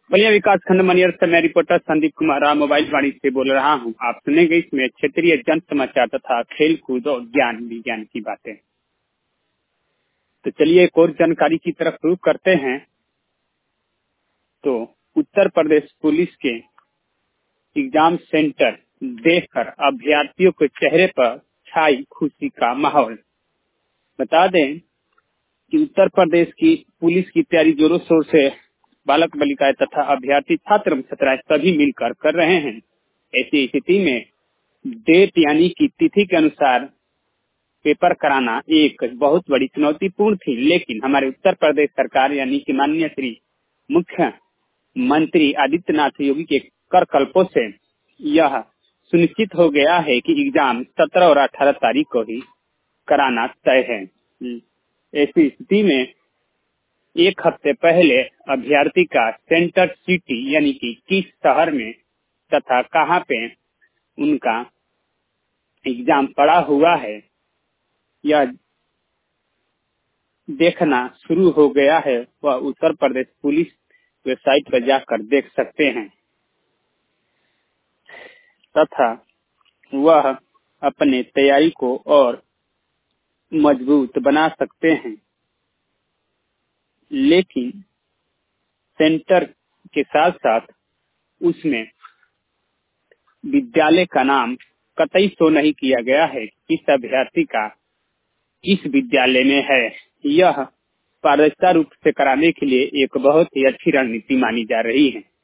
बलिया विकास खंड मनियर से मैं रिपोर्टर संदीप कुमार राव मोबाइल वाणी से बोल रहा हूं। आप सुनेंगे इसमें क्षेत्रीय जन समाचार तथा खेल कूद और ज्ञान विज्ञान की बातें। तो चलिए एक और जानकारी की तरफ रुख करते हैं। तो उत्तर प्रदेश पुलिस के एग्जाम सेंटर देखकर अभ्यर्थियों के चेहरे पर छाई खुशी का माहौल। बता दें कि उत्तर प्रदेश की पुलिस की तैयारी जोरों शोर से बालक बालिकाएं तथा अभ्यर्थी छात्र एवं छात्राएं सभी मिलकर कर रहे हैं। ऐसी स्थिति में डेट यानी कि तिथि के अनुसार पेपर कराना एक बहुत बड़ी चुनौतीपूर्ण थी, लेकिन हमारे उत्तर प्रदेश सरकार यानी कि माननीय श्री मुख्यमंत्री आदित्यनाथ योगी के कर कल्पों से यह सुनिश्चित हो गया है कि एग्जाम 17 और 18 तारीख को ही कराना तय है। ऐसी स्थिति में एक हफ्ते पहले अभ्यर्थी का सेंटर सिटी यानी कि किस शहर में तथा कहां पे उनका एग्जाम पड़ा हुआ है यह देखना शुरू हो गया है। वह उत्तर प्रदेश पुलिस वेबसाइट पर जाकर देख सकते हैं तथा वह अपने तैयारी को और मजबूत बना सकते हैं। लेकिन सेंटर के साथ साथ उसमें विद्यालय का नाम कतई शो नहीं किया गया है कि किस अभ्यर्थी का किस विद्यालय में है। यह पारदर्शिता रूप से कराने के लिए एक बहुत ही अच्छी रणनीति मानी जा रही है।